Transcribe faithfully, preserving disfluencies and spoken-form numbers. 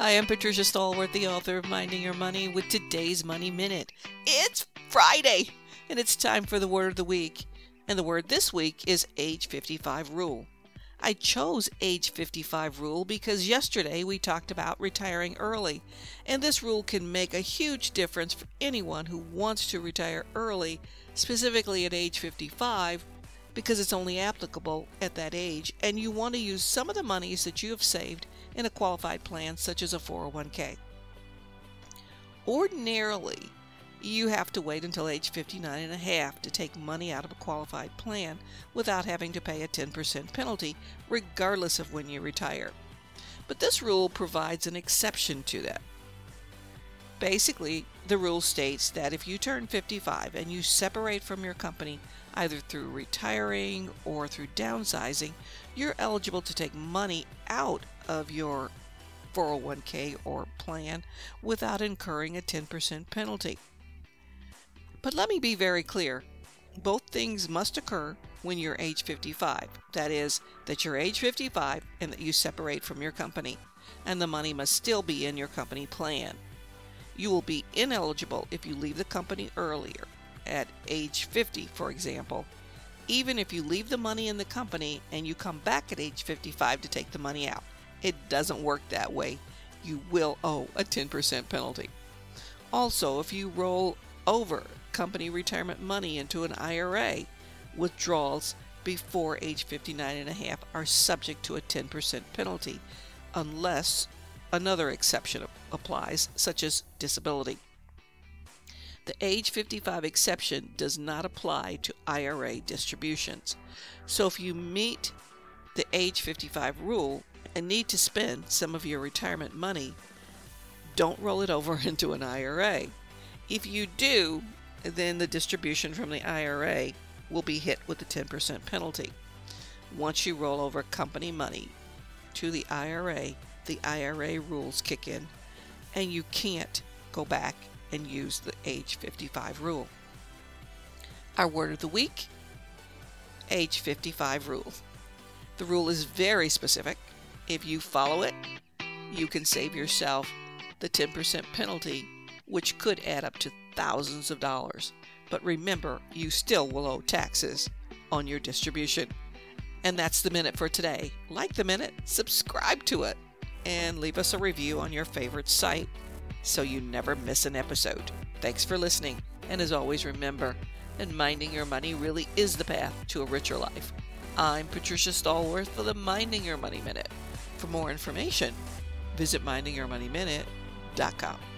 I am Patricia Stallworth, the author of Minding Your Money, with today's Money Minute. It's Friday, and it's time for the word of the week. And the word this week is age fifty-five rule. I chose age fifty-five rule because yesterday we talked about retiring early, and this rule can make a huge difference for anyone who wants to retire early, specifically at age fifty-five, because it's only applicable at that age, and you want to use some of the monies that you have saved in a qualified plan such as a four oh one k. Ordinarily, you have to wait until age fifty-nine and a half to take money out of a qualified plan without having to pay a ten percent penalty, regardless of when you retire. But this rule provides an exception to that. Basically, the rule states that if you turn fifty-five and you separate from your company either through retiring or through downsizing, you're eligible to take money out of your four oh one k or plan without incurring a ten percent penalty. But let me be very clear. Both things must occur when you're age fifty-five. That is, that you're age fifty-five and that you separate from your company, and the money must still be in your company plan. You will be ineligible if you leave the company earlier, at age fifty, for example, even if you leave the money in the company and you come back at age fifty-five to take the money out. It doesn't work that way. You will owe a ten percent penalty. Also, if you roll over company retirement money into an I R A, withdrawals before age fifty-nine and a half are subject to a ten percent penalty unless another exception applies, such as disability. The age fifty-five exception does not apply to I R A distributions. So if you meet the age fifty-five rule and need to spend some of your retirement money, don't roll it over into an I R A. If you do, then the distribution from the I R A will be hit with a ten percent penalty. Once you roll over company money to the I R A, the I R A rules kick in, and you can't go back and use the age fifty-five rule. Our word of the week, age fifty-five rule. The rule is very specific. If you follow it, you can save yourself the ten percent penalty, which could add up to thousands of dollars. But remember, you still will owe taxes on your distribution. And that's the minute for today. Like the minute, subscribe to it, and leave us a review on your favorite site so you never miss an episode. Thanks for listening, and as always, remember, and minding your money really is the path to a richer life. I'm Patricia Stallworth for the Minding Your Money Minute. For more information, visit minding your money minute dot com.